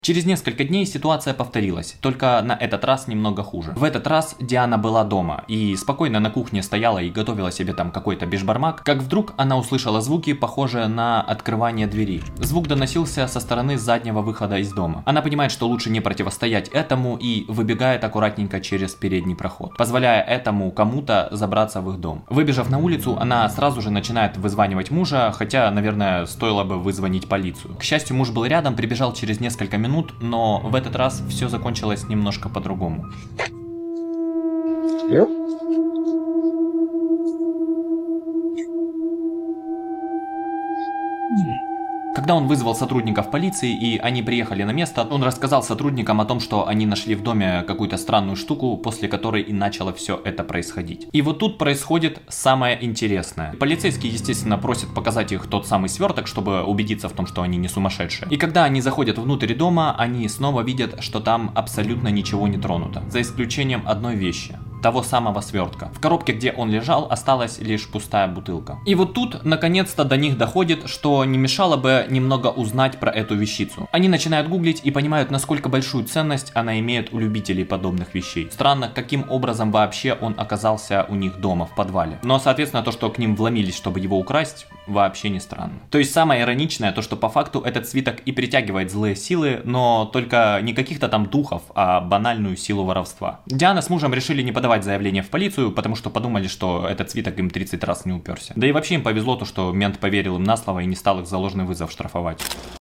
Через несколько дней ситуация повторилась, только на этот раз немного хуже. В этот раз Диана была дома и спокойно на кухне стояла и готовила себе там какой-то бешбармак, как вдруг она услышала звуки, похожие на открывание двери. Звук доносился со стороны заднего выхода из дома. Она понимает, что лучше не противостоять этому и выбегает аккуратненько через передний проход, позволяя этому кому-то забраться в их дом. Выбежав на улицу, она сразу же начинает вызванивать мужа, хотя, наверное, стоило бы вызвонить полицию. К счастью, муж был рядом, прибежал через несколько минут, но в этот раз все закончилось немножко по-другому. Когда он вызвал сотрудников полиции и они приехали на место, он рассказал сотрудникам о том, что они нашли в доме какую-то странную штуку, после которой и начало все это происходить. И вот тут происходит самое интересное. Полицейские, естественно, просят показать их тот самый сверток, чтобы убедиться в том, что они не сумасшедшие. И когда они заходят внутрь дома, они снова видят, что там абсолютно ничего не тронуто, за исключением одной вещи. Того самого свертка. В коробке, где он лежал, осталась лишь пустая бутылка. И вот тут, наконец-то, до них доходит, что не мешало бы немного узнать про эту вещицу. Они начинают гуглить и понимают, насколько большую ценность она имеет у любителей подобных вещей. Странно, каким образом вообще он оказался у них дома, в подвале. Но, соответственно, то, что к ним вломились, чтобы его украсть, вообще не странно. То есть самое ироничное, то, что по факту этот свиток и притягивает злые силы, но только не каких-то там духов, а банальную силу воровства. Диана с мужем решили не подавать заявление в полицию, потому что подумали, что этот свиток им 30 раз не уперся. Да и вообще им повезло то, что мент поверил им на слово и не стал их за ложный вызов штрафовать.